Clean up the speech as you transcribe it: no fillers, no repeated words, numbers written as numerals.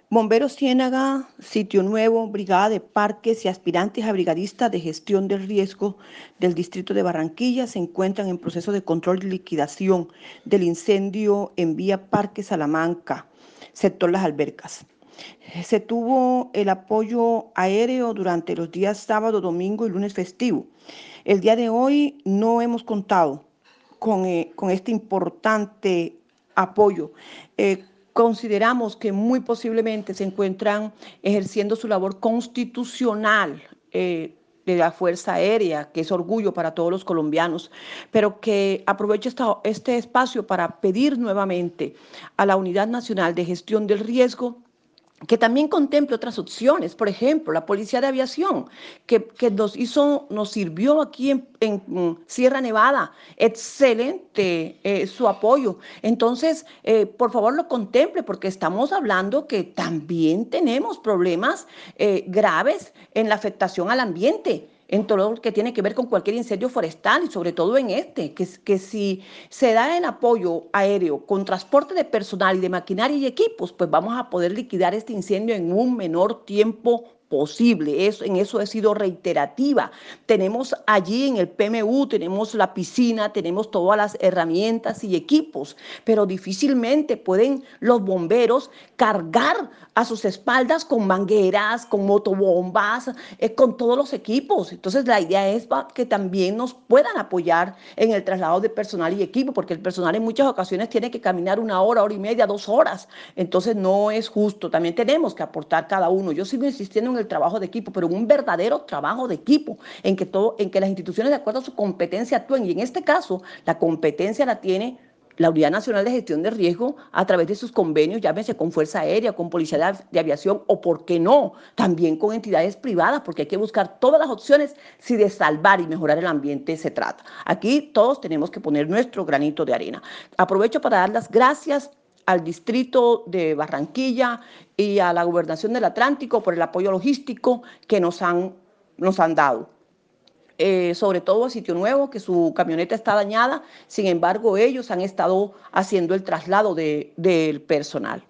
Bomberos Ciénaga, Sitio Nuevo, Brigada de Parques y aspirantes a brigadistas de gestión del riesgo del distrito de Barranquilla se encuentran en proceso de control y liquidación del incendio en vía Parque Salamanca, sector Las Albercas. Se tuvo el apoyo aéreo durante los días sábado, domingo y lunes festivo. El día de hoy no hemos contado con este importante apoyo. Consideramos que muy posiblemente se encuentran ejerciendo su labor constitucional de la Fuerza Aérea, que es orgullo para todos los colombianos, pero que aprovecho este espacio para pedir nuevamente a la Unidad Nacional de Gestión del Riesgo que también contemple otras opciones, por ejemplo, la Policía de Aviación, que nos sirvió aquí en Sierra Nevada, excelente su apoyo. Entonces, por favor lo contemple, porque estamos hablando que también tenemos problemas graves en la afectación al ambiente, en todo lo que tiene que ver con cualquier incendio forestal y sobre todo en que si se da el apoyo aéreo con transporte de personal y de maquinaria y equipos, pues vamos a poder liquidar este incendio en un menor tiempo posible. En eso he sido reiterativa. Tenemos allí en el PMU, tenemos la piscina, tenemos todas las herramientas y equipos, pero difícilmente pueden los bomberos cargar a sus espaldas con mangueras, con motobombas, con todos los equipos. Entonces la idea es que también nos puedan apoyar en el traslado de personal y equipo, porque el personal en muchas ocasiones tiene que caminar 1 hora, hora y media, 2 horas. Entonces no es justo. También tenemos que aportar cada uno. Yo sigo insistiendo en el trabajo de equipo, pero en un verdadero trabajo de equipo, en que las instituciones de acuerdo a su competencia actúen. Y en este caso, la competencia la tiene la Unidad Nacional de Gestión de Riesgo a través de sus convenios, llámese con Fuerza Aérea, con Policía de Aviación o, ¿por qué no?, también con entidades privadas, porque hay que buscar todas las opciones si de salvar y mejorar el ambiente se trata. Aquí todos tenemos que poner nuestro granito de arena. Aprovecho para dar las gracias al distrito de Barranquilla y a la Gobernación del Atlántico por el apoyo logístico que nos han dado. Sobre todo a Sitio Nuevo, que su camioneta está dañada, sin embargo ellos han estado haciendo el traslado del personal.